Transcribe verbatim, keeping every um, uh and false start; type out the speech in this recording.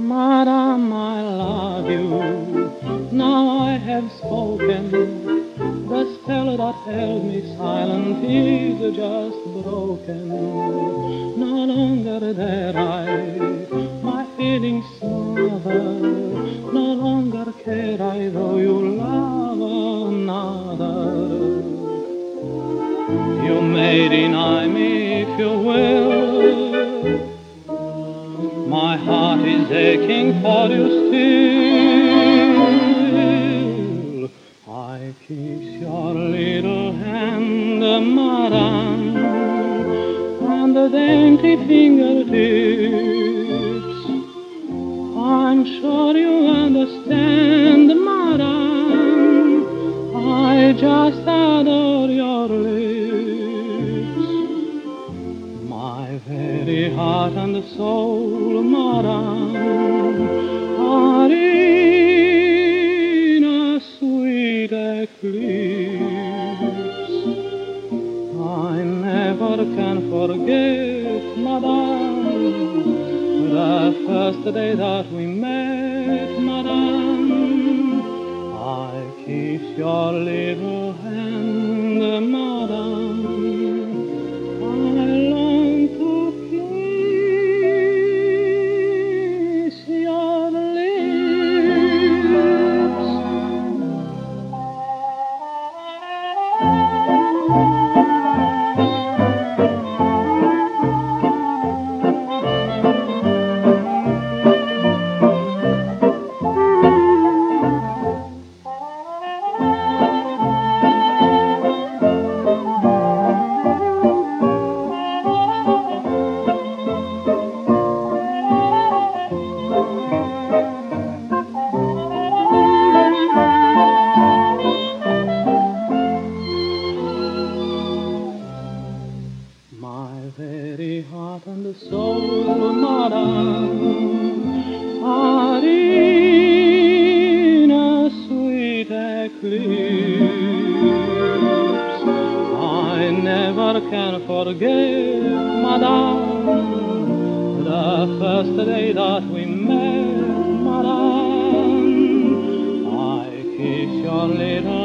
Madame, I love you. Now I have spoken. The spell that held me silent is just broken. No longer dare I my feelings smother. No longer care I though you love another. You may deny me if you will. My heart is aching for you still. I kiss your little hand, madame, and the dainty fingertips. I'm sure you understand, madame, I just adore your lips. My very heart and soul, madame, are in a sweet eclipse. I never can forget, madame, the first day that we met, madame. I kiss your little hand, madame. I long to kiss your lips. My very heart and soul, madame, are in a sweet eclipse. I never can forget, madame, the first day that we met, madame. I kiss your little